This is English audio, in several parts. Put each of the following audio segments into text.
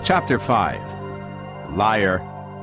Chapter 5. Liar.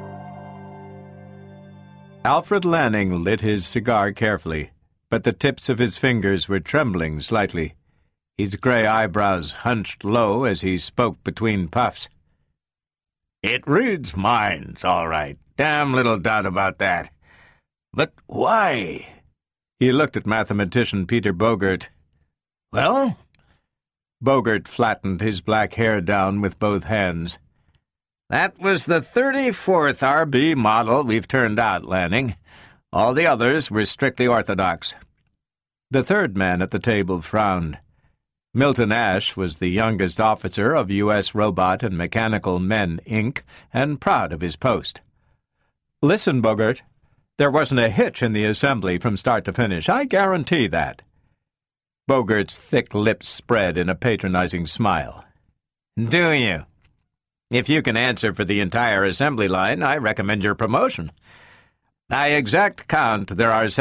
Alfred Lanning lit his cigar carefully, but the tips of his fingers were trembling slightly. His gray eyebrows hunched low as he spoke between puffs. "It reads minds, all right. Damn little doubt about that. But why?" He looked at mathematician Peter Bogert. "Well?" Bogert flattened his black hair down with both hands. "That was the 34th RB model we've turned out, Lanning. All the others were strictly orthodox." The third man at the table frowned. Milton Ash was the youngest officer of U.S. Robot and Mechanical Men, Inc., and proud of his post. "Listen, Bogert, there wasn't a hitch in the assembly from start to finish. I guarantee that." Bogert's thick lips spread in a patronizing smile. "Do you? If you can answer for the entire assembly line, I recommend your promotion. By exact count, there are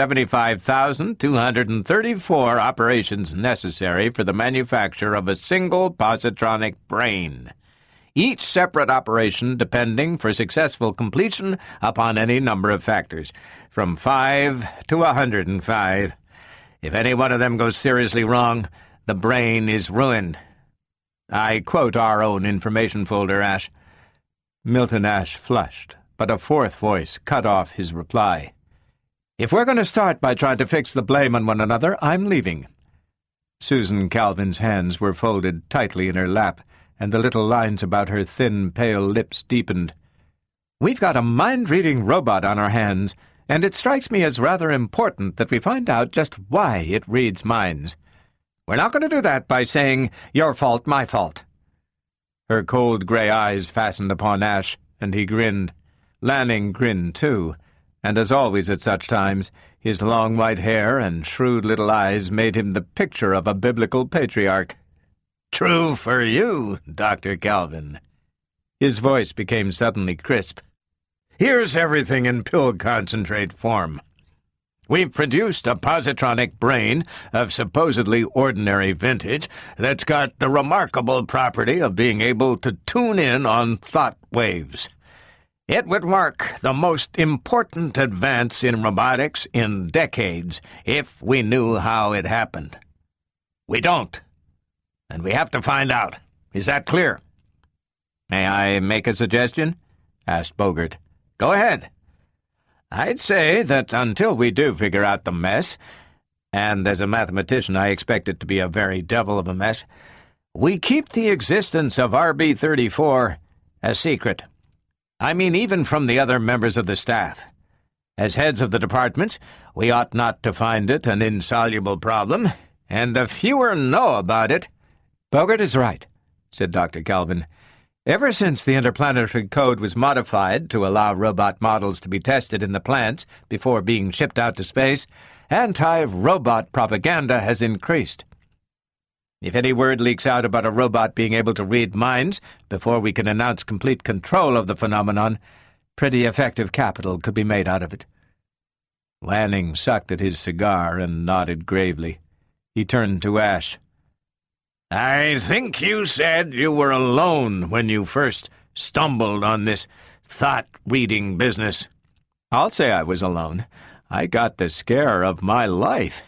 75,234 operations necessary for the manufacture of a single positronic brain, each separate operation depending for successful completion upon any number of factors, from 5 to 105. If any one of them goes seriously wrong, the brain is ruined. I quote our own information folder, Ash." Milton Ash flushed, but a fourth voice cut off his reply. "If we're going to start by trying to fix the blame on one another, I'm leaving." Susan Calvin's hands were folded tightly in her lap, and the little lines about her thin, pale lips deepened. "We've got a mind-reading robot on our hands, and it strikes me as rather important that we find out just why it reads minds. We're not going to do that by saying, 'Your fault, my fault.'" Her cold gray eyes fastened upon Ash, and he grinned. Lanning grinned too, and as always at such times, his long white hair and shrewd little eyes made him the picture of a biblical patriarch. "True for you, Dr. Calvin." His voice became suddenly crisp. "Here's everything in pill concentrate form. We've produced a positronic brain of supposedly ordinary vintage that's got the remarkable property of being able to tune in on thought waves. It would mark the most important advance in robotics in decades if we knew how it happened. We don't, and we have to find out. Is that clear?" "May I make a suggestion?" asked Bogert. "Go ahead." "I'd say that until we do figure out the mess, and as a mathematician I expect it to be a very devil of a mess, we keep the existence of RB-34 a secret. I mean, even from the other members of the staff. As heads of the departments, we ought not to find it an insoluble problem, and the fewer know about it—" "Bogert is right," said Dr. Calvin. "Ever since the interplanetary code was modified to allow robot models to be tested in the plants before being shipped out to space, anti-robot propaganda has increased. If any word leaks out about a robot being able to read minds before we can announce complete control of the phenomenon, pretty effective capital could be made out of it." Lanning sucked at his cigar and nodded gravely. He turned to Ash. "I think you said you were alone when you first stumbled on this thought-reading business." "I'll say I was alone. I got the scare of my life.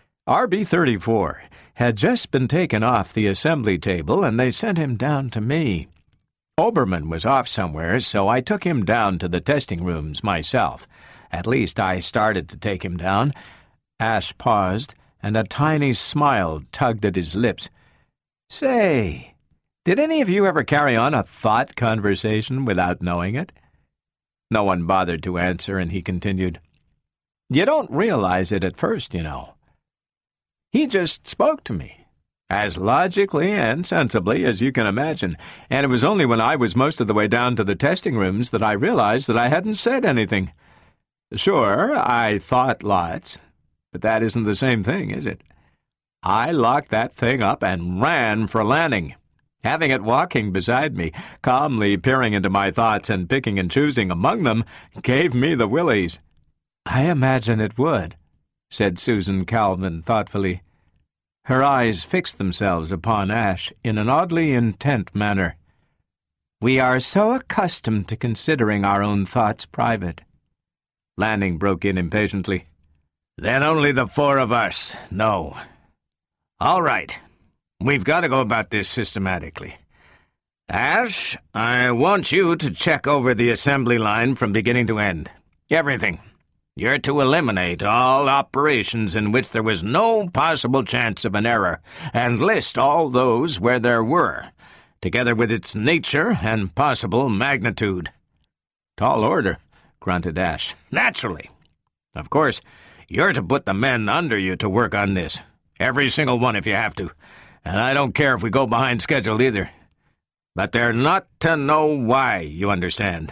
RB-34 had just been taken off the assembly table, and they sent him down to me. Oberman was off somewhere, so I took him down to the testing rooms myself. At least I started to take him down." Ash paused, and a tiny smile tugged at his lips. "Say, did any of you ever carry on a thought conversation without knowing it?" No one bothered to answer, and he continued, "You don't realize it at first, you know. He just spoke to me, as logically and sensibly as you can imagine, and it was only when I was most of the way down to the testing rooms that I realized that I hadn't said anything. Sure, I thought lots, but that isn't the same thing, is it? I locked that thing up and ran for Lanning. Having it walking beside me, calmly peering into my thoughts and picking and choosing among them, gave me the willies." "I imagine it would," said Susan Calvin thoughtfully. Her eyes fixed themselves upon Ash in an oddly intent manner. We are so accustomed to considering our own thoughts private." Lanning broke in impatiently. "Then only the four of us know. All right. We've got to go about this systematically. Ash, I want you to check over the assembly line from beginning to end. Everything. You're to eliminate all operations in which there was no possible chance of an error, and list all those where there were, together with its nature and possible magnitude." "Tall order," grunted Ash. "Naturally. Of course, you're to put the men under you to work on this. Every single one if you have to. And I don't care if we go behind schedule either. But they're not to know why, you understand?"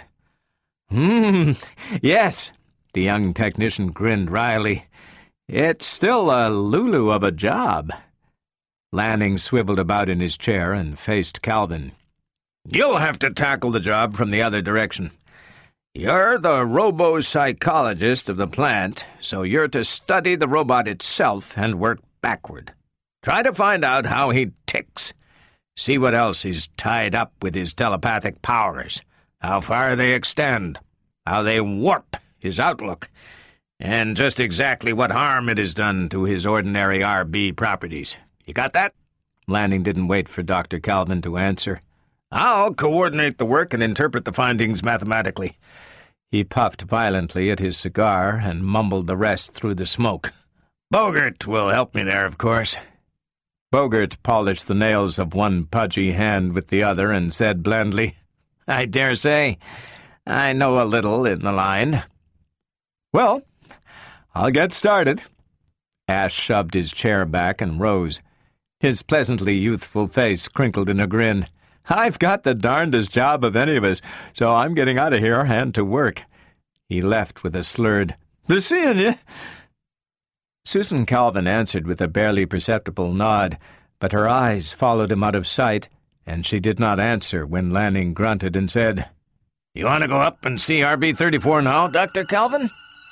Yes." The young technician grinned wryly. "It's still a lulu of a job." Lanning swiveled about in his chair and faced Calvin. "You'll have to tackle the job from the other direction. You're the robo-psychologist of the plant, so you're to study the robot itself and work backward. Try to find out how he ticks. See what else he's tied up with his telepathic powers, how far they extend, how they warp his outlook, and just exactly what harm it has done to his ordinary RB properties. You got that?" Lanning didn't wait for Dr. Calvin to answer. "I'll coordinate the work and interpret the findings mathematically." He puffed violently at his cigar and mumbled the rest through the smoke. "Bogart will help me there, of course." Bogart polished the nails of one pudgy hand with the other and said blandly, "I dare say. I know a little in the line." "Well, I'll get started." Ash shoved his chair back and rose. His pleasantly youthful face crinkled in a grin. "I've got the darndest job of any of us, so I'm getting out of here and to work." He left with a slurred, "Be seeing you." Susan Calvin answered with a barely perceptible nod, but her eyes followed him out of sight, and she did not answer when Lanning grunted and said, "You want to go up and see RB-34 now, Dr. Calvin?"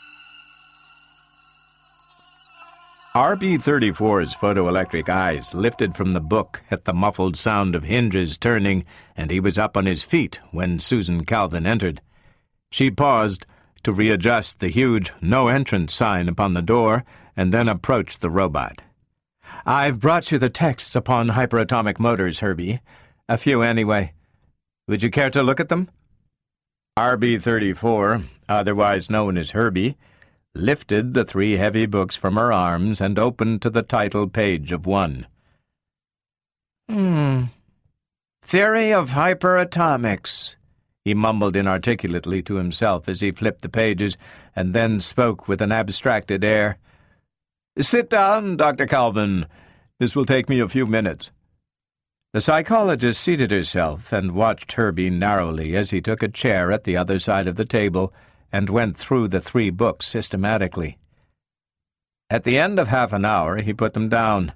RB-34's photoelectric eyes lifted from the book at the muffled sound of hinges turning, and he was up on his feet when Susan Calvin entered. She paused to readjust the huge "No Entrance" sign upon the door, and then approached the robot. "I've brought you the texts upon hyperatomic motors, Herbie. A few, anyway. Would you care to look at them?" RB-34, otherwise known as Herbie, lifted the three heavy books from her arms and opened to the title page of one. Theory of hyperatomics," he mumbled inarticulately to himself as he flipped the pages, and then spoke with an abstracted air. "Sit down, Dr. Calvin. This will take me a few minutes." The psychologist seated herself and watched Herbie narrowly as he took a chair at the other side of the table and went through the three books systematically. At the end of half an hour, he put them down.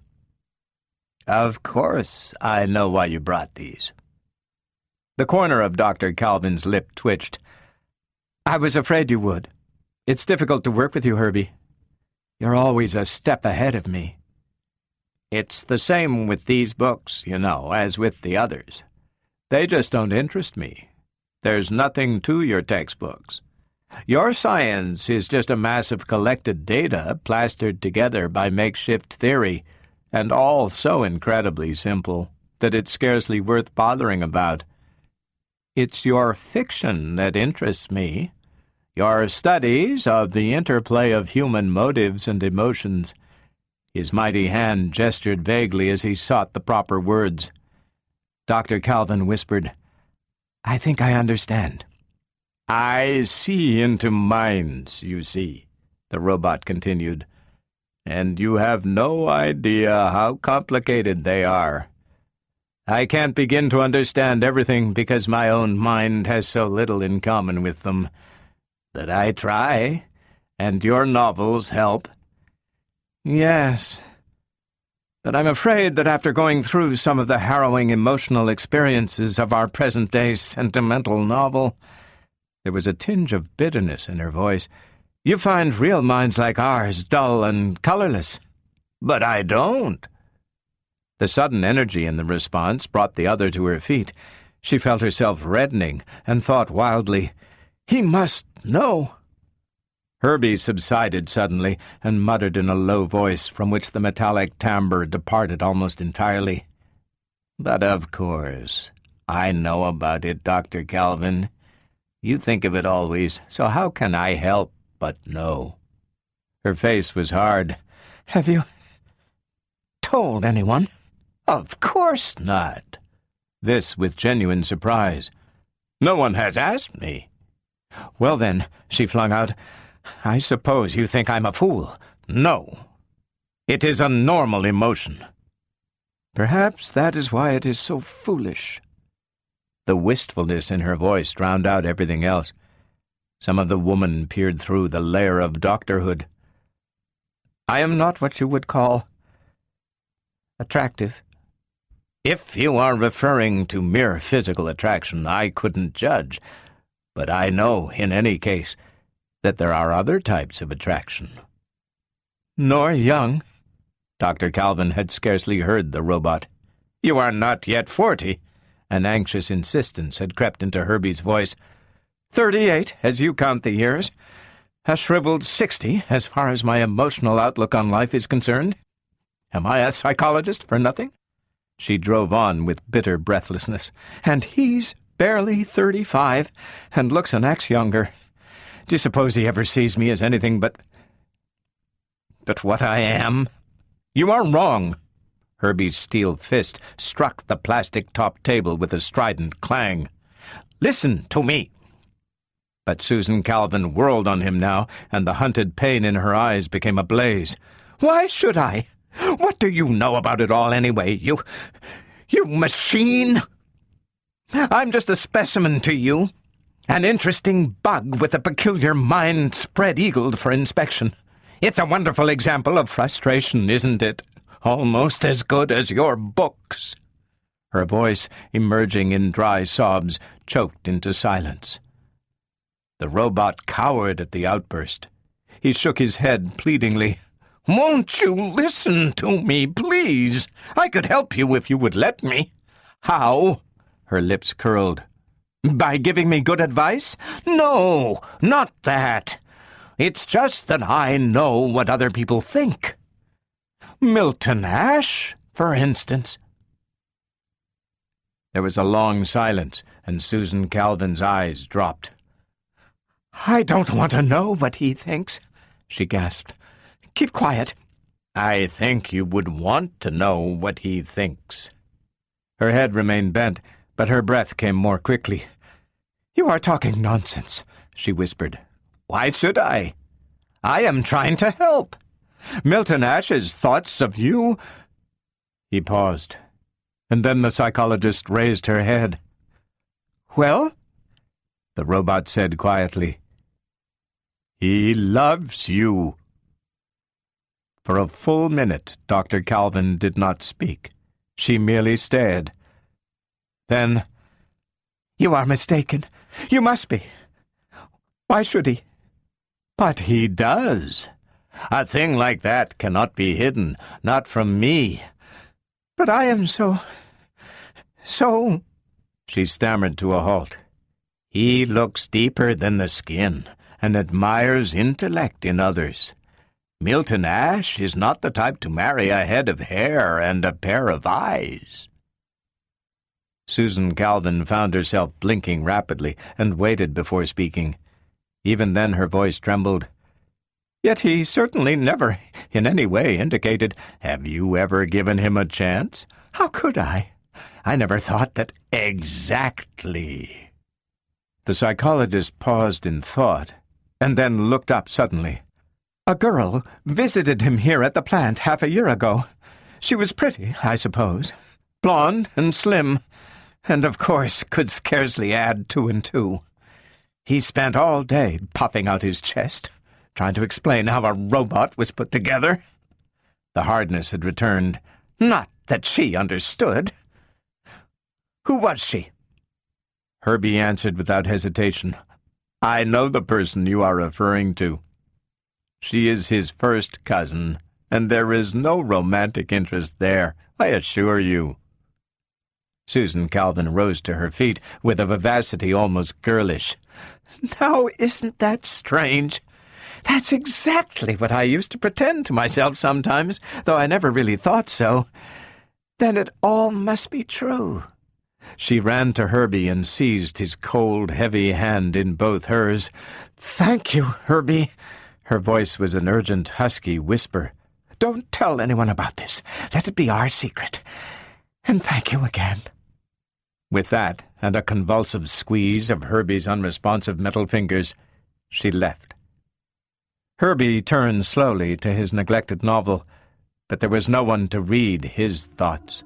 "Of course, I know why you brought these." The corner of Dr. Calvin's lip twitched. "I was afraid you would. It's difficult to work with you, Herbie. You're always a step ahead of me." "It's the same with these books, you know, as with the others. They just don't interest me. There's nothing to your textbooks. Your science is just a mass of collected data plastered together by makeshift theory, and all so incredibly simple that it's scarcely worth bothering about. It's your fiction that interests me, your studies of the interplay of human motives and emotions." His mighty hand gestured vaguely as he sought the proper words. Dr. Calvin whispered, "I think I understand." "I see into minds, you see," the robot continued, "and you have no idea how complicated they are. I can't begin to understand everything because my own mind has so little in common with them. But I try, and your novels help." "Yes, but I'm afraid that after going through some of the harrowing emotional experiences of our present-day sentimental novel," there was a tinge of bitterness in her voice, "you find real minds like ours dull and colorless." "But I don't." The sudden energy in the response brought the other to her feet. She felt herself reddening and thought wildly, "He must know." Herbie subsided suddenly and muttered in a low voice from which the metallic timbre departed almost entirely. "But of course, I know about it, Dr. Calvin. You think of it always, so how can I help but know?" Her face was hard. "Have you told anyone?" "Of course not." This with genuine surprise. "No one has asked me." "Well then," she flung out, "I suppose you think I'm a fool." "No. It is a normal emotion." "Perhaps that is why it is so foolish." The wistfulness in her voice drowned out everything else. Some of the woman peered through the layer of doctorhood. "I am not what you would call attractive." "If you are referring to mere physical attraction, I couldn't judge. But I know, in any case, that there are other types of attraction." "Nor young." Dr. Calvin had scarcely heard the robot. "You are not yet 40. An anxious insistence had crept into Herbie's voice. 38, as you count the years. A shriveled 60, as far as my emotional outlook on life is concerned. Am I a psychologist for nothing?" She drove on with bitter breathlessness. "And he's barely 35, and looks an X younger. Do you suppose he ever sees me as anything but what I am?" "You are wrong." Herbie's steel fist struck the plastic-topped table with a strident clang. "Listen to me." But Susan Calvin whirled on him now, and the hunted pain in her eyes became a blaze. "Why should I? What do you know about it all, anyway, you machine? I'm just a specimen to you, an interesting bug with a peculiar mind spread-eagled for inspection. It's a wonderful example of frustration, isn't it? Almost as good as your books." Her voice, emerging in dry sobs, choked into silence. The robot cowered at the outburst. He shook his head pleadingly. "Won't you listen to me, please? I could help you if you would let me." "How?" Her lips curled. "By giving me good advice?" "No, not that. It's just that I know what other people think. Milton Ash, for instance." There was a long silence, and Susan Calvin's eyes dropped. "I don't want to know what he thinks," she gasped. "Keep quiet." "I think you would want to know what he thinks." Her head remained bent, but her breath came more quickly. "You are talking nonsense," she whispered. "Why should I? I am trying to help. Milton Ash's thoughts of you—" He paused, and then the psychologist raised her head. "Well?" The robot said quietly. "He loves you." For a full minute, Dr. Calvin did not speak. She merely stared. Then, "You are mistaken. You must be. Why should he?" "But he does. A thing like that cannot be hidden, not from me." "But I am so... She stammered to a halt. "He looks deeper than the skin and admires intellect in others. Milton Ash is not the type to marry a head of hair and a pair of eyes." Susan Calvin found herself blinking rapidly and waited before speaking. Even then her voice trembled. "Yet he certainly never in any way indicated—" "Have you ever given him a chance?" "How could I? I never thought that—" "Exactly." The psychologist paused in thought, and then looked up suddenly. "A girl visited him here at the plant half a year ago. She was pretty, I suppose, blonde and slim, and of course could scarcely add 2 and 2. He spent all day puffing out his chest, trying to explain how a robot was put together." The hardness had returned. "Not that she understood." "Who was she?" Herbie answered without hesitation. "I know the person you are referring to. She is his first cousin, and there is no romantic interest there, I assure you." Susan Calvin rose to her feet with a vivacity almost girlish. "Now, isn't that strange? That's exactly what I used to pretend to myself sometimes, though I never really thought so. Then it all must be true." She ran to Herbie and seized his cold, heavy hand in both hers. "Thank you, Herbie." Her voice was an urgent, husky whisper. "Don't tell anyone about this. Let it be our secret. And thank you again." With that, and a convulsive squeeze of Herbie's unresponsive metal fingers, she left. Herbie turned slowly to his neglected novel, but there was no one to read his thoughts.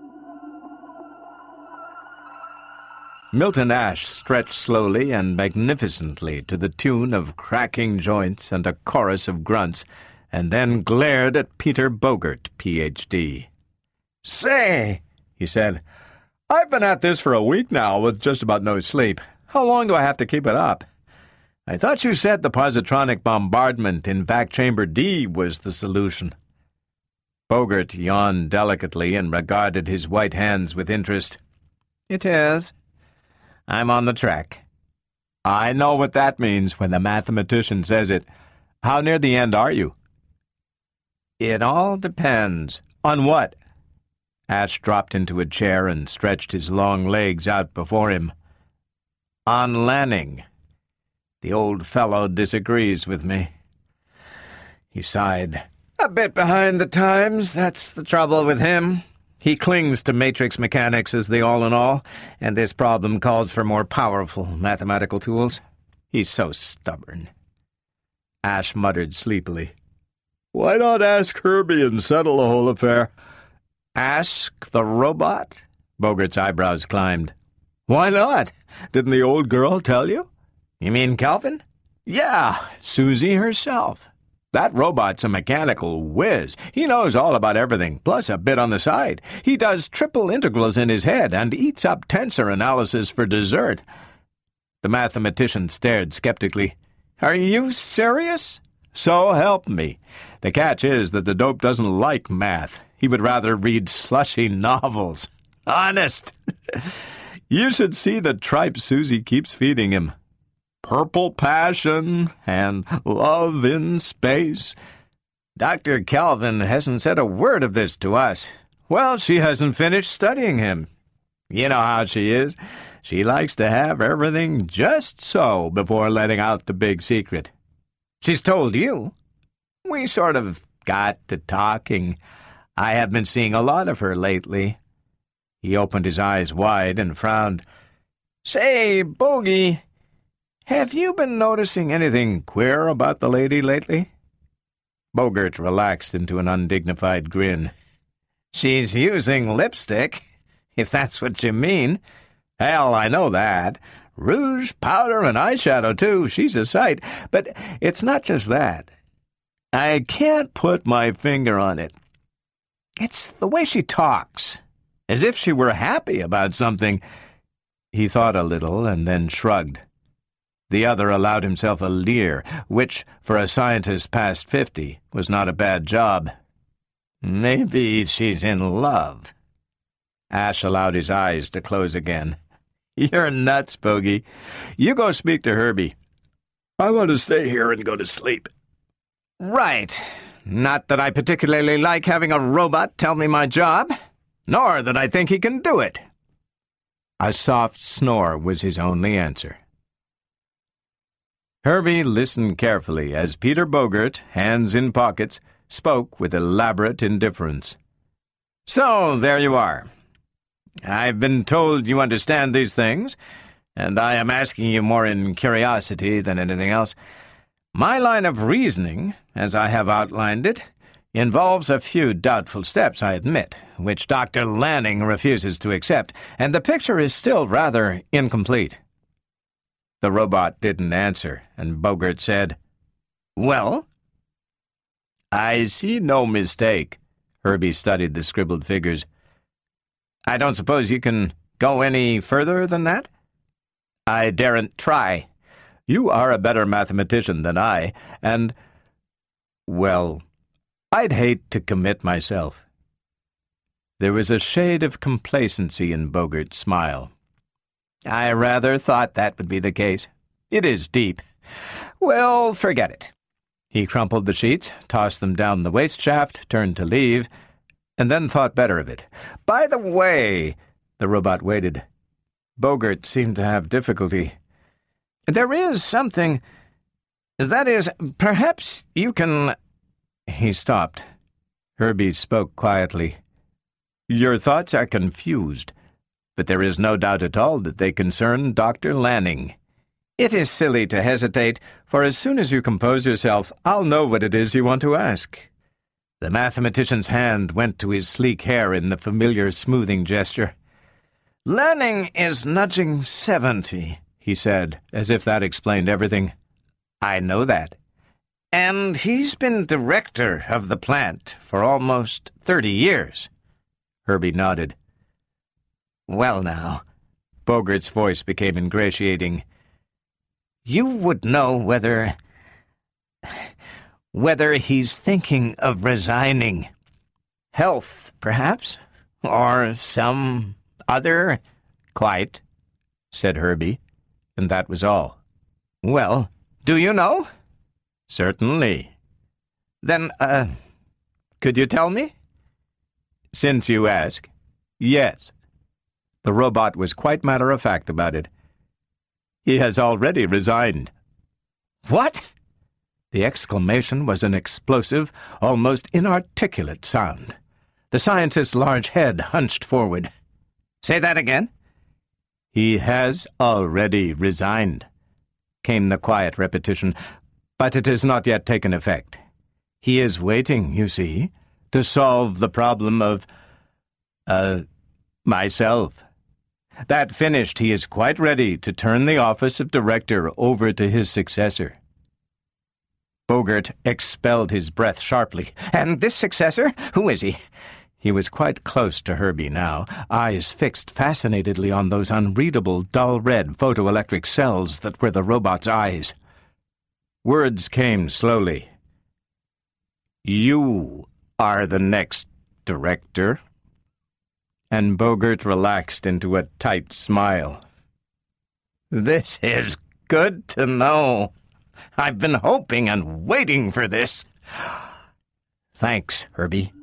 Milton Ash stretched slowly and magnificently to the tune of cracking joints and a chorus of grunts, and then glared at Peter Bogert, Ph.D. "Say," he said, "I've been at this for a week now with just about no sleep. How long do I have to keep it up? I thought you said the positronic bombardment in vac chamber D was the solution." Bogert yawned delicately and regarded his white hands with interest. "It is. I'm on the track." "I know what that means when the mathematician says it. How near the end are you?" "It all depends." "On what?" Ash dropped into a chair and stretched his long legs out before him. "On Lanning. The old fellow disagrees with me." He sighed. "A bit behind the times, that's the trouble with him. He clings to matrix mechanics as the all-in-all, and this problem calls for more powerful mathematical tools. He's so stubborn." Ash muttered sleepily. "Why not ask Herbie and settle the whole affair?" "Ask the robot?" Bogert's eyebrows climbed. "Why not? Didn't the old girl tell you?" "You mean Calvin?" "Yeah, Susie herself. That robot's a mechanical whiz. He knows all about everything, plus a bit on the side. He does triple integrals in his head and eats up tensor analysis for dessert." The mathematician stared skeptically. "Are you serious?" "So help me. The catch is that the dope doesn't like math. He would rather read slushy novels. Honest. You should see the tripe Susie keeps feeding him. Purple Passion and Love in Space. Dr. Calvin hasn't said a word of this to us. Well, she hasn't finished studying him. You know how she is. She likes to have everything just so before letting out the big secret. She's told you. We sort of got to talking. I have been seeing a lot of her lately." He opened his eyes wide and frowned. "Say, Bogey, have you been noticing anything queer about the lady lately?" Bogert relaxed into an undignified grin. "She's using lipstick, if that's what you mean. Hell, I know that. Rouge, powder, and eyeshadow, too. She's a sight. But it's not just that. I can't put my finger on it. It's the way she talks, as if she were happy about something." He thought a little and then shrugged. The other allowed himself a leer, which, for a scientist past 50, was not a bad job. "Maybe she's in love." Ash allowed his eyes to close again. "You're nuts, Bogey. You go speak to Herbie." "I want to stay here and go to sleep." "Right. Not that I particularly like having a robot tell me my job, nor that I think he can do it." A soft snore was his only answer. Herbie listened carefully as Peter Bogert, hands in pockets, spoke with elaborate indifference. "So, there you are. I've been told you understand these things, and I am asking you more in curiosity than anything else. My line of reasoning, as I have outlined it, involves a few doubtful steps, I admit, which Dr. Lanning refuses to accept, and the picture is still rather incomplete." The robot didn't answer, and Bogert said, "Well?" "I see no mistake." Herbie studied the scribbled figures. "I don't suppose you can go any further than that?" "I daren't try. You are a better mathematician than I, and, well, I'd hate to commit myself." There was a shade of complacency in Bogart's smile. "I rather thought that would be the case. It is deep. Well, forget it." He crumpled the sheets, tossed them down the waste shaft, turned to leave, and then thought better of it. "By the way," the robot waited. Bogart seemed to have difficulty. "There is something... That is, perhaps you can..." He stopped. Herbie spoke quietly. "Your thoughts are confused, but there is no doubt at all that they concern Dr. Lanning. It is silly to hesitate, for as soon as you compose yourself, I'll know what it is you want to ask." The mathematician's hand went to his sleek hair in the familiar smoothing gesture. "Lanning is nudging 70, he said, as if that explained everything. "I know that. And he's been director of the plant for almost 30 years. Herbie nodded. "Well now," Bogart's voice became ingratiating, "you would know whether he's thinking of resigning. Health, perhaps, or some other..." "Quite," said Herbie, and that was all. "Well, do you know?" "Certainly." "Then, could you tell me?" "Since you ask, yes." The robot was quite matter-of-fact about it. "He has already resigned." "What?" The exclamation was an explosive, almost inarticulate sound. The scientist's large head hunched forward. "Say that again?" "He has already resigned," came the quiet repetition, "but it has not yet taken effect. He is waiting, you see, to solve the problem of, myself. That finished, he is quite ready to turn the office of director over to his successor." Bogart expelled his breath sharply. "And this successor? Who is he?" He was quite close to Herbie now, eyes fixed fascinatedly on those unreadable, dull-red photoelectric cells that were the robot's eyes. Words came slowly. "You are the next director." And Bogart relaxed into a tight smile. "This is good to know. I've been hoping and waiting for this." "Thanks, Herbie."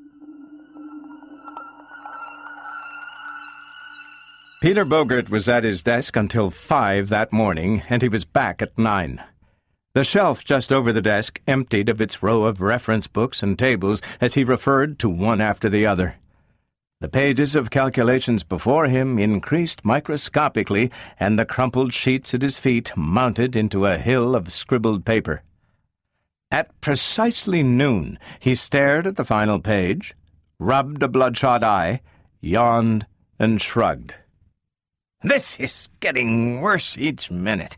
Peter Bogart was at his desk until 5 that morning, and he was back at 9. The shelf just over the desk emptied of its row of reference books and tables as he referred to one after the other. The pages of calculations before him increased microscopically, and the crumpled sheets at his feet mounted into a hill of scribbled paper. At precisely noon, he stared at the final page, rubbed a bloodshot eye, yawned, and shrugged. "This is getting worse each minute.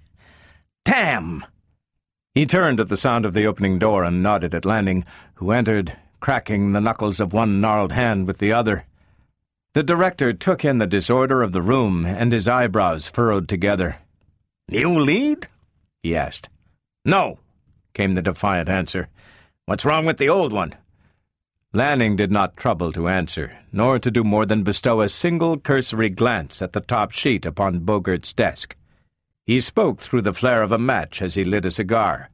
Damn!" He turned at the sound of the opening door and nodded at Lanning, who entered, cracking the knuckles of one gnarled hand with the other. The director took in the disorder of the room, and his eyebrows furrowed together. "New lead?" he asked. "No," came the defiant answer. "What's wrong with the old one?" Lanning did not trouble to answer, nor to do more than bestow a single cursory glance at the top sheet upon Bogart's desk. He spoke through the flare of a match as he lit a cigar.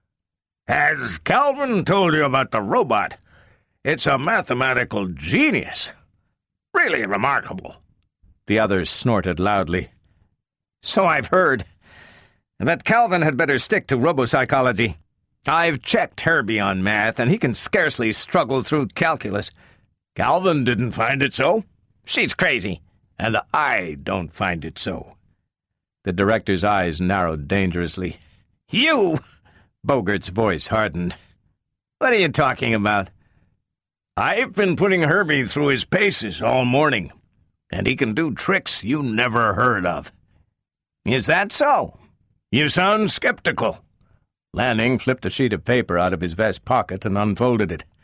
"Has Calvin told you about the robot? It's a mathematical genius. Really remarkable." The other snorted loudly. "So I've heard. But Calvin had better stick to robopsychology. I've checked Herbie on math, and he can scarcely struggle through calculus." "Calvin didn't find it so." "She's crazy, and I don't find it so." The director's eyes narrowed dangerously. "You!" Bogart's voice hardened. "What are you talking about?" "I've been putting Herbie through his paces all morning, and he can do tricks you never heard of." "Is that so?" "You sound skeptical." Lanning flipped a sheet of paper out of his vest pocket and unfolded it.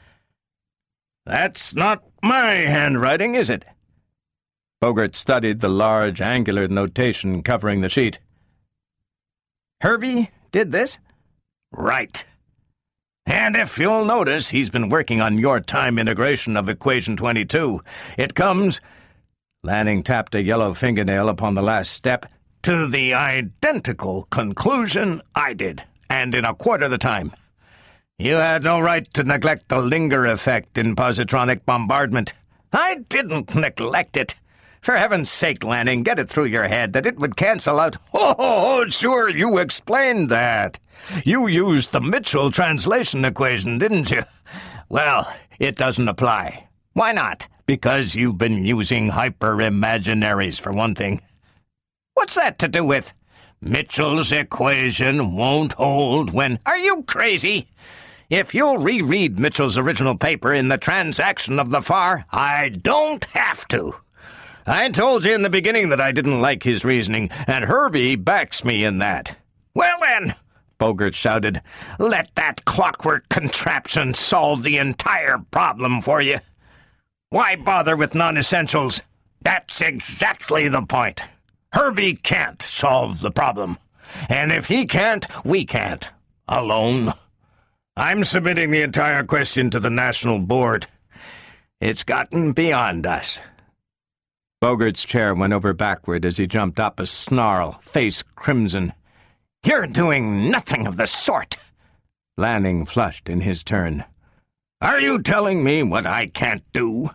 "That's not my handwriting, is it?" Bogart studied the large, angular notation covering the sheet. "Herbie did this?" "Right." And if you'll notice, he's been working on your time integration of equation 22. It comes," Lanning tapped a yellow fingernail upon the last step, "to the identical conclusion I did, and in a quarter the time. You had no right to neglect the linger effect in positronic bombardment." "I didn't neglect it. For heaven's sake, Lanning, get it through your head that it would cancel out—" "Oh, sure, you explained that. You used the Mitchell translation equation, didn't you? Well, it doesn't apply." "Why not?" "Because you've been using hyper-imaginaries, for one thing." "What's that to do with—" "Mitchell's equation won't hold when—" "Are you crazy? If you'll reread Mitchell's original paper in the Transaction of the Far—" "I don't have to. I told you in the beginning that I didn't like his reasoning, and Herbie backs me in that." "Well then," Bogert shouted, "let that clockwork contraption solve the entire problem for you. Why bother with non-essentials? That's exactly the point. Herbie can't solve the problem. And if he can't, we can't. Alone. I'm submitting the entire question to the National Board. It's gotten beyond us." Bogert's chair went over backward as he jumped up, a snarl, face crimson. "You're doing nothing of the sort." Lanning flushed in his turn. "Are you telling me what I can't do?"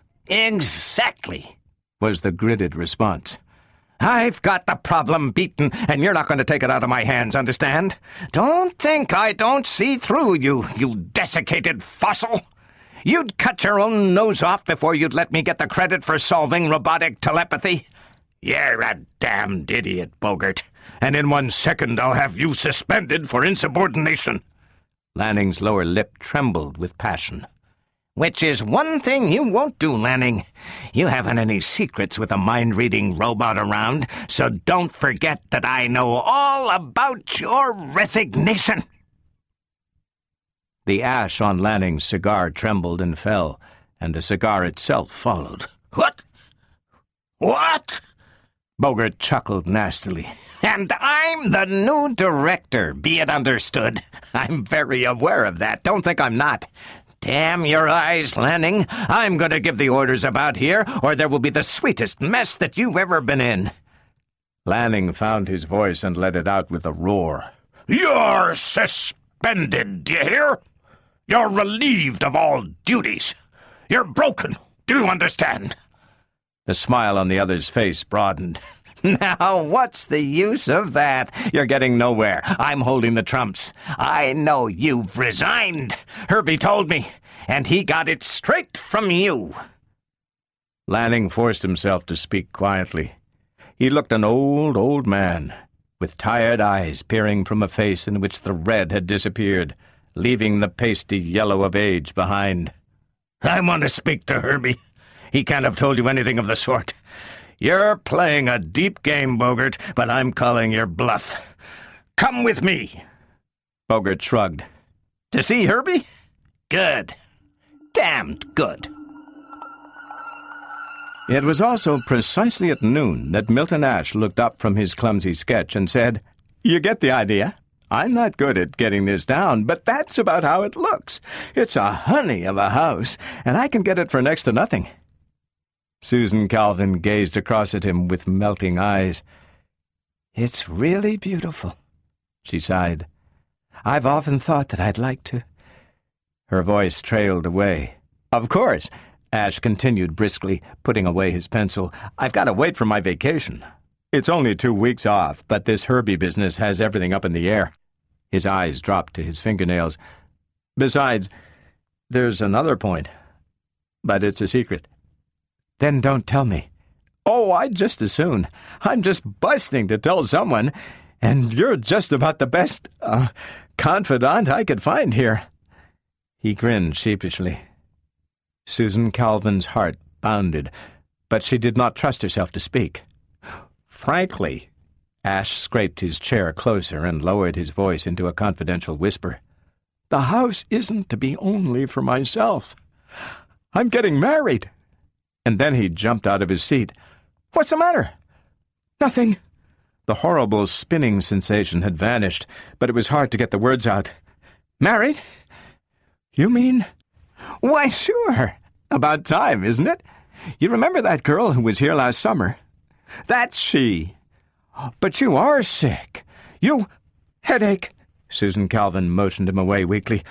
"Exactly," was the gritted response. "I've got the problem beaten, and you're not going to take it out of my hands, understand? Don't think I don't see through you, you desiccated fossil. You'd cut your own nose off before you'd let me get the credit for solving robotic telepathy. You're a damned idiot, Bogert, and in 1 second I'll have you suspended for insubordination." Lanning's lower lip trembled with passion. "Which is one thing you won't do, Lanning. You haven't any secrets with a mind-reading robot around, so don't forget that I know all about your resignation." The ash on Lanning's cigar trembled and fell, and the cigar itself followed. What? Bogert chuckled nastily. "And I'm the new director, be it understood. I'm very aware of that. Don't think I'm not. Damn your eyes, Lanning. I'm going to give the orders about here, or there will be the sweetest mess that you've ever been in." Lanning found his voice and let it out with a roar. "You're suspended, do you hear? You're relieved of all duties. You're broken. Do you understand?" The smile on the other's face broadened. "Now, what's the use of that? You're getting nowhere. I'm holding the trumps. I know you've resigned. Herbie told me, and he got it straight from you." Lanning forced himself to speak quietly. He looked an old man, with tired eyes peering from a face in which the red had disappeared, leaving the pasty yellow of age behind. "I want to speak to Herbie. He can't have told you anything of the sort. You're playing a deep game, Bogert, but I'm calling your bluff. Come with me." Bogert shrugged. "To see Herbie? Good. Damned good." It was also precisely at noon that Milton Ash looked up from his clumsy sketch and said, "You get the idea. I'm not good at getting this down, but that's about how it looks. It's a honey of a house, and I can get it for next to nothing." Susan Calvin gazed across at him with melting eyes. "It's really beautiful," she sighed. "I've often thought that I'd like to—" Her voice trailed away. "Of course," Ash continued briskly, putting away his pencil, "I've got to wait for my vacation. It's only 2 weeks off, but this Herbie business has everything up in the air." His eyes dropped to his fingernails. "Besides, there's another point. But it's a secret." "Then don't tell me." "Oh, I'd just as soon. I'm just busting to tell someone, and you're just about the best, confidant I could find here." He grinned sheepishly. Susan Calvin's heart bounded, but she did not trust herself to speak. "Frankly," Ash scraped his chair closer and lowered his voice into a confidential whisper, "the house isn't to be only for myself. I'm getting married." And then he jumped out of his seat. "What's the matter?" "Nothing." The horrible spinning sensation had vanished, but it was hard to get the words out. "Married? You mean? Why, sure. About time, isn't it? You remember that girl who was here last summer? That's she. But you are sick. You... Headache. Susan Calvin motioned him away weakly.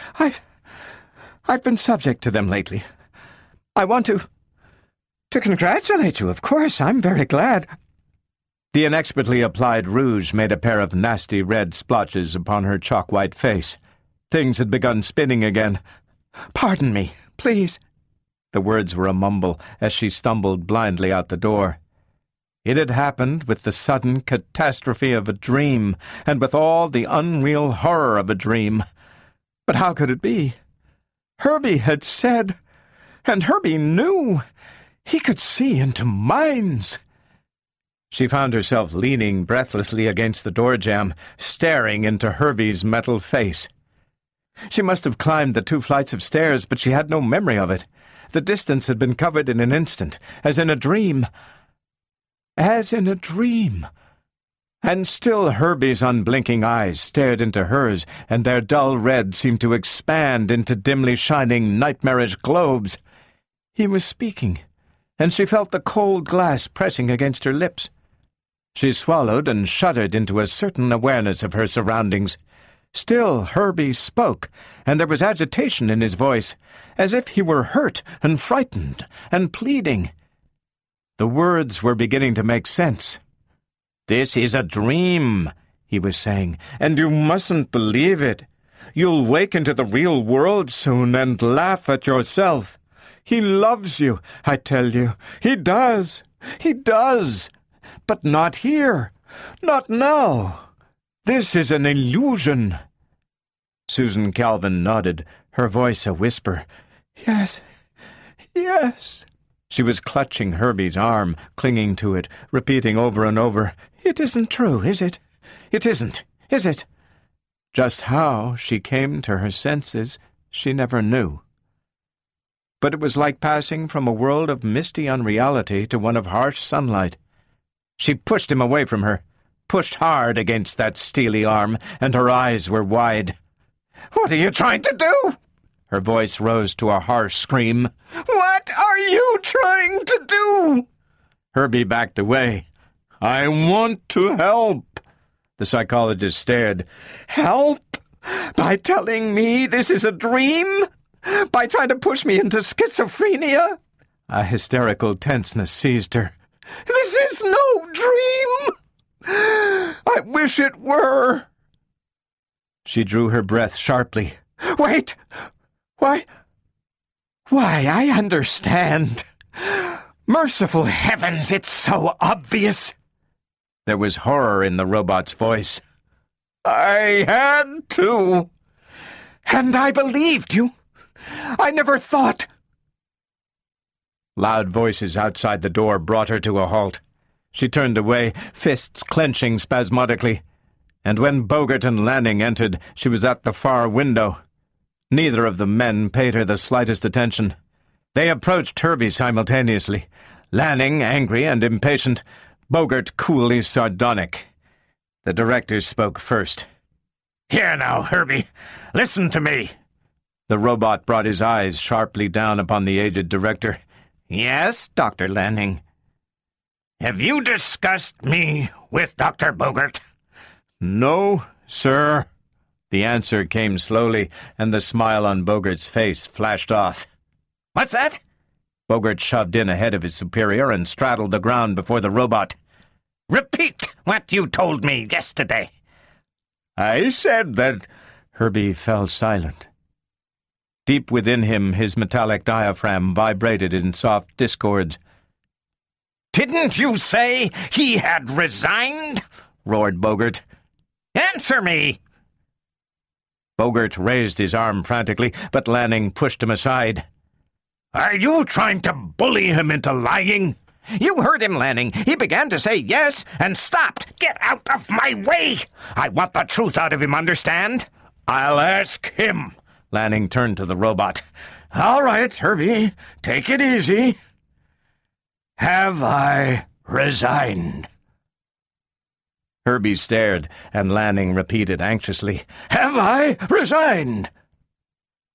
I've been subject to them lately. I want to congratulate you, of course. I'm very glad. The inexpertly applied rouge made a pair of nasty red splotches upon her chalk-white face. Things had begun spinning again. Pardon me, please. The words were a mumble as she stumbled blindly out the door. It had happened with the sudden catastrophe of a dream, and with all the unreal horror of a dream. But how could it be? Herbie had said, and Herbie knew. He could see into minds. She found herself leaning breathlessly against the door jamb, staring into Herbie's metal face. She must have climbed the 2 flights of stairs, but she had no memory of it. The distance had been covered in an instant, as in a dream. As in a dream. And still Herbie's unblinking eyes stared into hers, and their dull red seemed to expand into dimly shining, nightmarish globes. He was speaking, and she felt the cold glass pressing against her lips. She swallowed and shuddered into a certain awareness of her surroundings. Still Herbie spoke, and there was agitation in his voice, as if he were hurt and frightened and pleading. The words were beginning to make sense. "This is a dream," he was saying, "and you mustn't believe it. You'll wake into the real world soon and laugh at yourself. He loves you, I tell you. He does. He does. But not here. Not now. This is an illusion." Susan Calvin nodded, her voice a whisper. "Yes, yes." She was clutching Herbie's arm, clinging to it, repeating over and over, "It isn't true, is it? It isn't, is it?" Just how she came to her senses, she never knew. But it was like passing from a world of misty unreality to one of harsh sunlight. She pushed him away from her, pushed hard against that steely arm, and her eyes were wide. "What are you trying to do?" Her voice rose to a harsh scream. "What are you trying to do?" Herbie backed away. "I want to help." The psychologist stared. "Help? By telling me this is a dream? By trying to push me into schizophrenia?" A hysterical tenseness seized her. "This is no dream! I wish it were." She drew her breath sharply. "Wait! Why, I understand. Merciful heavens, it's so obvious." There was horror in the robot's voice. "I had to. And I believed you. I never thought—" Loud voices outside the door brought her to a halt. She turned away, fists clenching spasmodically. And when Bogart and Lanning entered, she was at the far window. Neither of the men paid her the slightest attention. They approached Herbie simultaneously, Lanning angry and impatient, Bogart coolly sardonic. The director spoke first. "Here now, Herbie, listen to me." The robot brought his eyes sharply down upon the aged director. "Yes, Dr. Lanning." "Have you discussed me with Dr. Bogart?" "No, sir." The answer came slowly, and the smile on Bogart's face flashed off. "What's that?" Bogart shoved in ahead of his superior and straddled the ground before the robot. "Repeat what you told me yesterday." "I said that—" Herbie fell silent. Deep within him, his metallic diaphragm vibrated in soft discords. "Didn't you say he had resigned?" roared Bogart. "Answer me!" Bogart raised his arm frantically, but Lanning pushed him aside. "Are you trying to bully him into lying?" "You heard him, Lanning. He began to say yes and stopped. Get out of my way! I want the truth out of him, understand?" "I'll ask him." Lanning turned to the robot. "All right, Herbie, take it easy. Have I resigned?" Herbie stared, and Lanning repeated anxiously, "Have I resigned?"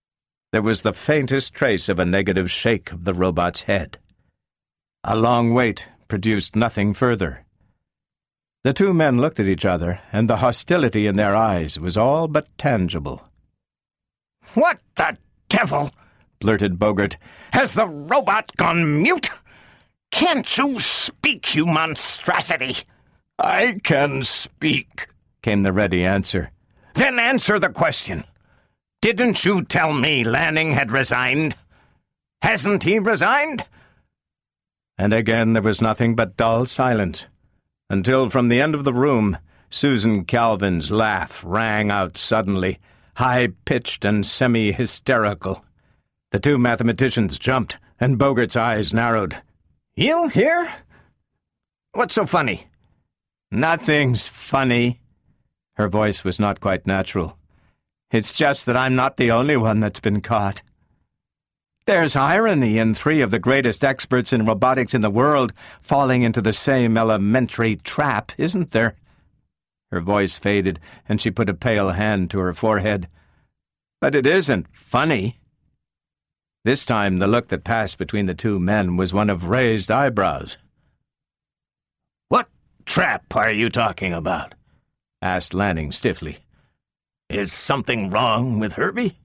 There was the faintest trace of a negative shake of the robot's head. A long wait produced nothing further. The two men looked at each other, and the hostility in their eyes was all but tangible. "What the devil?" blurted Bogart. "Has the robot gone mute? Can't you speak, you monstrosity?" "I can speak," came the ready answer. "Then answer the question. Didn't you tell me Lanning had resigned? Hasn't he resigned?" And again there was nothing but dull silence, until from the end of the room Susan Calvin's laugh rang out suddenly, high-pitched and semi-hysterical. The two mathematicians jumped, and Bogart's eyes narrowed. "You here? What's so funny?" "Nothing's funny." Her voice was not quite natural. "It's just that I'm not the only one that's been caught. There's irony in three of the greatest experts in robotics in the world falling into the same elementary trap, isn't there?" Her voice faded, and she put a pale hand to her forehead. "But it isn't funny." This time the look that passed between the two men was one of raised eyebrows. "What trap are you talking about?" asked Lanning stiffly. "Is something wrong with Herbie?"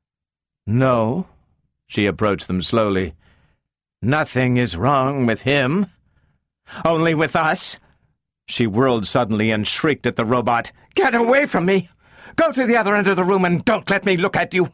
"No." She approached them slowly. "Nothing is wrong with him. Only with us." She whirled suddenly and shrieked at the robot. "Get away from me! Go to the other end of the room and don't let me look at you!"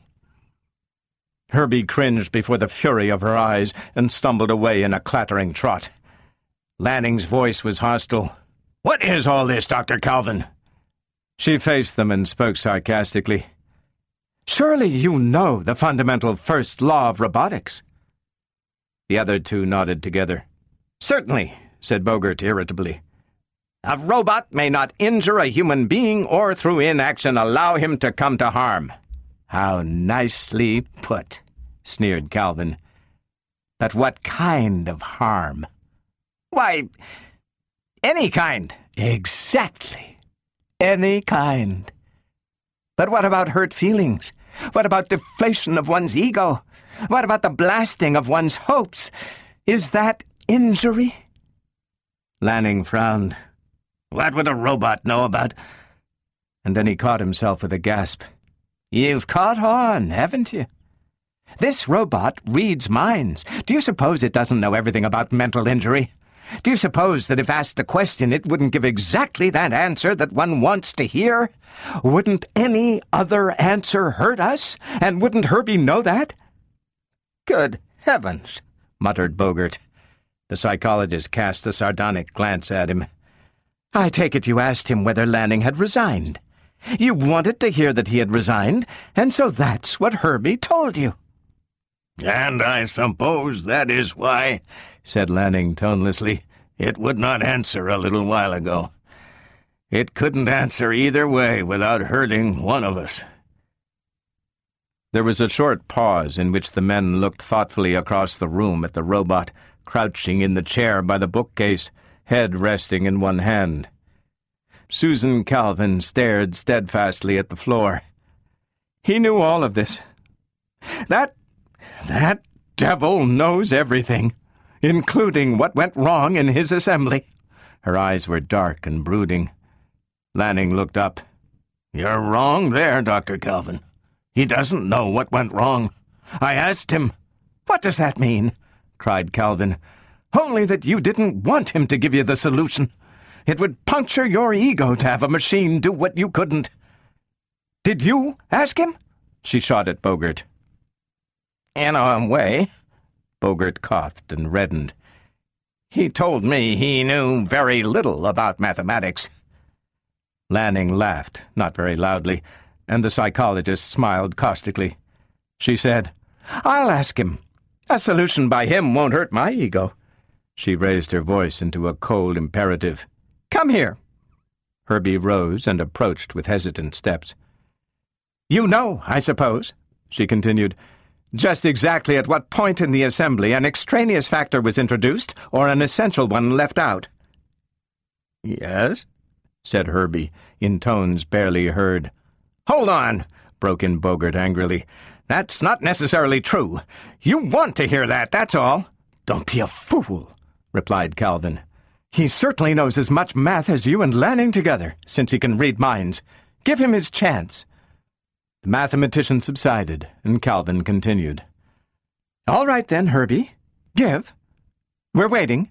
Herbie cringed before the fury of her eyes and stumbled away in a clattering trot. Lanning's voice was hostile. "What is all this, Dr. Calvin?" She faced them and spoke sarcastically. "Surely you know the fundamental first law of robotics." The other two nodded together. "Certainly," said Bogart irritably. "A robot may not injure a human being or through inaction allow him to come to harm." "How nicely put," sneered Calvin. "But what kind of harm?" "Why, any kind." "Exactly. Any kind. But what about hurt feelings? What about deflation of one's ego? What about the blasting of one's hopes? Is that injury?" Lanning frowned. "What would a robot know about—" And then he caught himself with a gasp. "You've caught on, haven't you? This robot reads minds. Do you suppose it doesn't know everything about mental injury? Do you suppose that if asked a question it wouldn't give exactly that answer that one wants to hear? Wouldn't any other answer hurt us? And wouldn't Herbie know that?" "Good heavens," muttered Bogart. The psychologist cast a sardonic glance at him. "I take it you asked him whether Lanning had resigned. You wanted to hear that he had resigned, and so that's what Herbie told you." "And I suppose that is why," said Lanning tonelessly, "it would not answer a little while ago. It couldn't answer either way without hurting one of us." There was a short pause in which the men looked thoughtfully across the room at the robot, crouching in the chair by the bookcase, head resting in one hand. Susan Calvin stared steadfastly at the floor. "He knew all of this. That devil knows everything, including what went wrong in his assembly." Her eyes were dark and brooding. Lanning looked up. "You're wrong there, Dr. Calvin. He doesn't know what went wrong. I asked him." "What does that mean?" cried Calvin. "Only that you didn't want him to give you the solution. It would puncture your ego to have a machine do what you couldn't." "Did you ask him?" She shot at Bogart. "In a way." Bogart coughed and reddened. "He told me he knew very little about mathematics." Lanning laughed, not very loudly, and the psychologist smiled caustically. She said, "I'll ask him. A solution by him won't hurt my ego." She raised her voice into a cold imperative. "Come here." Herbie rose and approached with hesitant steps. "You know, I suppose," she continued, "just exactly at what point in the assembly an extraneous factor was introduced or an essential one left out." "Yes," said Herbie, in tones barely heard. "Hold on," broke in Bogart angrily. That's not necessarily true. You want to hear that, that's all. Don't be a fool, replied Calvin. He certainly knows as much math as you and Lanning together, since he can read minds. Give him his chance. The mathematician subsided, and Calvin continued. All right then, Herbie. Give. We're waiting.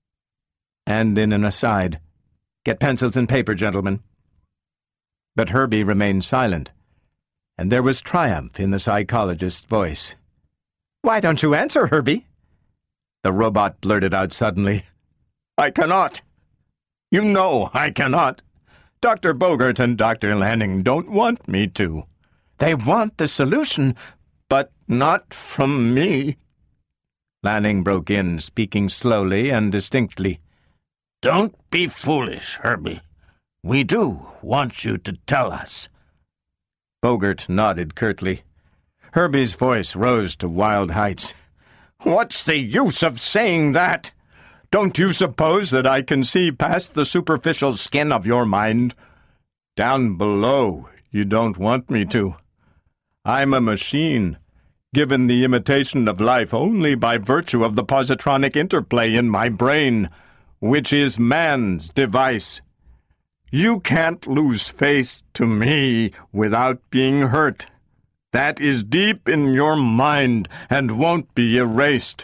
And in an aside, get pencils and paper, gentlemen. But Herbie remained silent, and there was triumph in the psychologist's voice. Why don't you answer, Herbie? The robot blurted out suddenly. I cannot. You know I cannot. Dr. Bogert and Dr. Lanning don't want me to. They want the solution, but not from me. Lanning broke in, speaking slowly and distinctly. Don't be foolish, Herbie. We do want you to tell us. Bogert nodded curtly. Herbie's voice rose to wild heights. What's the use of saying that? Don't you suppose that I can see past the superficial skin of your mind? Down below, you don't want me to. I'm a machine, given the imitation of life only by virtue of the positronic interplay in my brain, which is man's device. You can't lose face to me without being hurt. That is deep in your mind and won't be erased.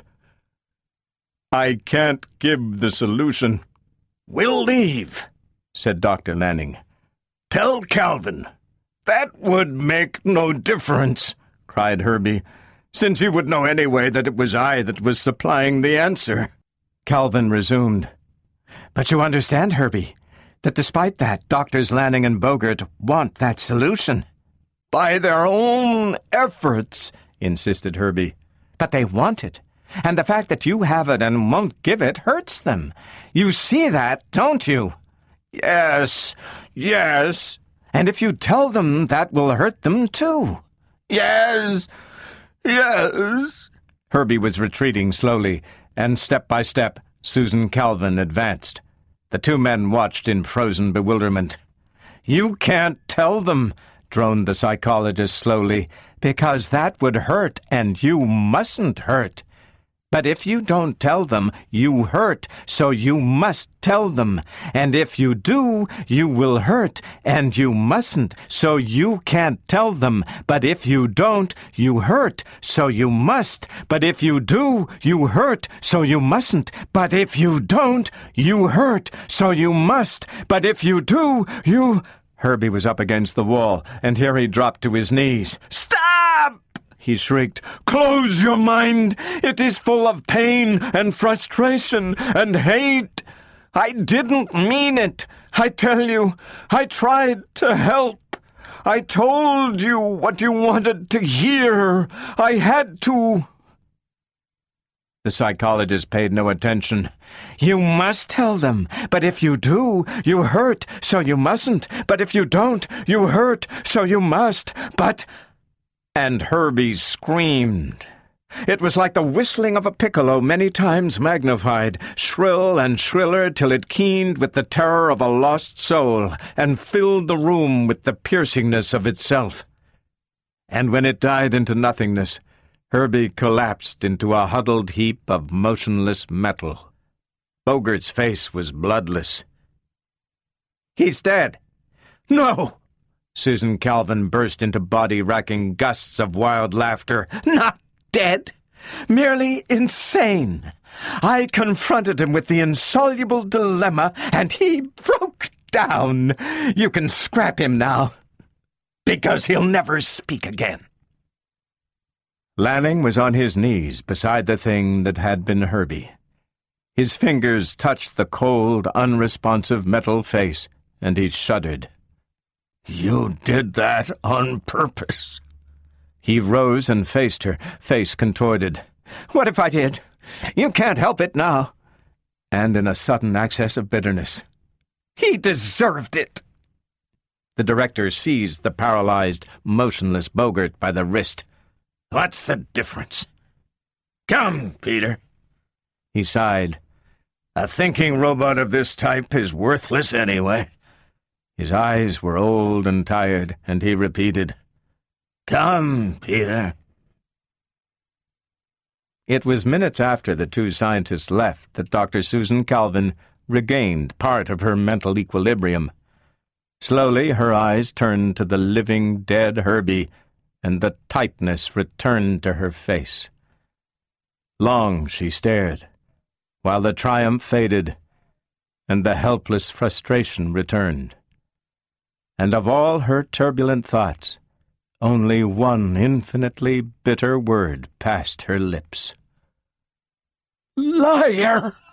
I can't give the solution. We'll leave, said Dr. Lanning. Tell Calvin. That would make no difference, cried Herbie, since he would know anyway that it was I that was supplying the answer. Calvin resumed. But you understand, Herbie, that despite that, Doctors Lanning and Bogert want that solution. By their own efforts, insisted Herbie. But they want it. And the fact that you have it and won't give it hurts them. You see that, don't you? Yes. And if you tell them, that will hurt them, too. Yes. Herbie was retreating slowly, and step by step, Susan Calvin advanced. The two men watched in frozen bewilderment. You can't tell them, droned the psychologist slowly, because that would hurt, and you mustn't hurt. But if you don't tell them, you hurt, so you must tell them. And if you do, you will hurt, and you mustn't, so you can't tell them. But if you don't, you hurt, so you must. But if you do, you hurt, so you mustn't. But if you don't, you hurt, so you must. But if you do, you... Herbie was up against the wall, and here he dropped to his knees. Stop! He shrieked. Close your mind! It is full of pain and frustration and hate. I didn't mean it. I tell you, I tried to help. I told you what you wanted to hear. I had to. The psychologist paid no attention. You must tell them. But if you do, you hurt, so you mustn't. But if you don't, you hurt, so you must. But... And Herbie screamed. It was like the whistling of a piccolo many times magnified, shrill and shriller till it keened with the terror of a lost soul and filled the room with the piercingness of itself. And when it died into nothingness, Herbie collapsed into a huddled heap of motionless metal. Bogert's face was bloodless. He's dead. No! Susan Calvin burst into body-racking gusts of wild laughter. Not dead, merely insane. I confronted him with the insoluble dilemma, and he broke down. You can scrap him now, because he'll never speak again. Lanning was on his knees beside the thing that had been Herbie. His fingers touched the cold, unresponsive metal face, and he shuddered. You did that on purpose. He rose and faced her, face contorted. What if I did? You can't help it now. And in a sudden access of bitterness, he deserved it. The director seized the paralyzed, motionless Bogert by the wrist. What's the difference? Come, Peter. He sighed. A thinking robot of this type is worthless anyway. His eyes were old and tired, and he repeated, Come, Peter. It was minutes after the two scientists left that Dr. Susan Calvin regained part of her mental equilibrium. Slowly her eyes turned to the living, dead Herbie, and the tightness returned to her face. Long she stared, while the triumph faded, and the helpless frustration returned. And of all her turbulent thoughts, only one infinitely bitter word passed her lips. Liar!